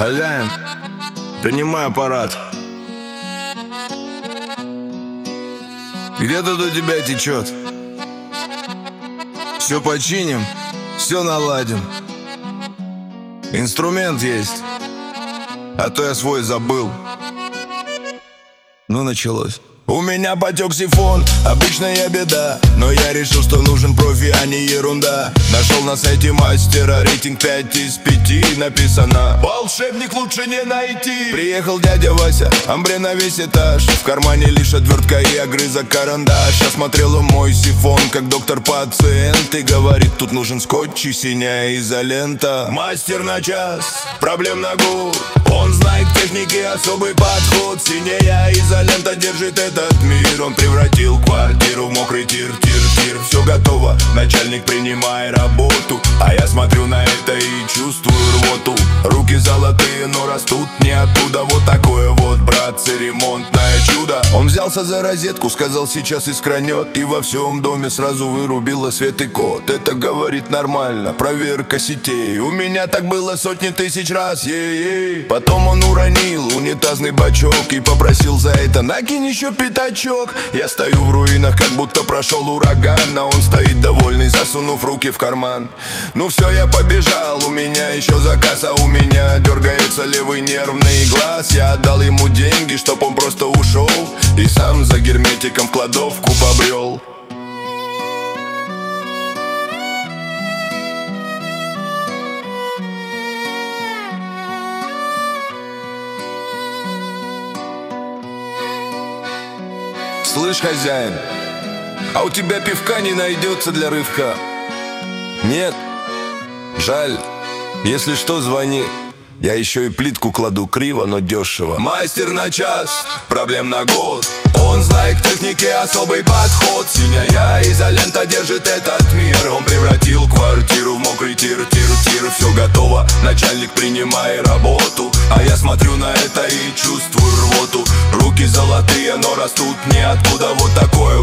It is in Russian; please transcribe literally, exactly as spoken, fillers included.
Хозяин, принимай аппарат. Где тут у тебя течет? Все починим, все наладим. Инструмент есть, а то я свой забыл. Ну, началось. У меня потек сифон, обычная беда, но я решил, что нужен профи, а не ерунда. Нашел на сайте мастера, рейтинг пять из пяти написано: волшебник лучше не найти. Приехал дядя Вася, амбре на весь этаж, в кармане лишь отвертка и огрызок карандаш. Осмотрел он мой сифон, как доктор-пациент, и говорит: тут нужен скотч и синяя изолента. Мастер на час, проблем на год, он знает техники, особый подход. Синяя изолента держит этот мир. Он превратил квартиру в мокрый тир, тир, тир. Все готово, начальник, принимай работу. А я смотрю на это и чувствую рвоту. Руки золотые, но растут не оттуда. Вот такое вот, братцы, ремонтное чудо. Он взялся за розетку, сказал: сейчас искранет. И во всем доме сразу вырубило свет и код. Это, говорит, нормально, проверка сетей. У меня так было сотни тысяч раз, ей-ей. Потом он уронил унитазный бачок и попросил за это: накинь еще пятачок. Я стою в руинах, как будто прошел ураган, а он стоит довольный, засунув руки в карман. Ну все, я побежал, у меня еще заказ, а у меня дергается левый нервный глаз. Я отдал ему деньги, чтоб он просто ушел, и сам за герметиком в кладовку побрел. Слышь, хозяин, а у тебя пивка не найдется для рывка? Нет? Жаль. Если что, звони. Я еще и плитку кладу криво, но дешево. Мастер на час, проблем на год, он знает техники, особый подход. Синяя изолента держит этот мир. Он превратил квартиру в мокрый тир, тир, тир. Все готово, начальник, принимай работу. А я смотрю на это и чувствую рвоту. Руки золотые, но растут ниоткуда. Вот такое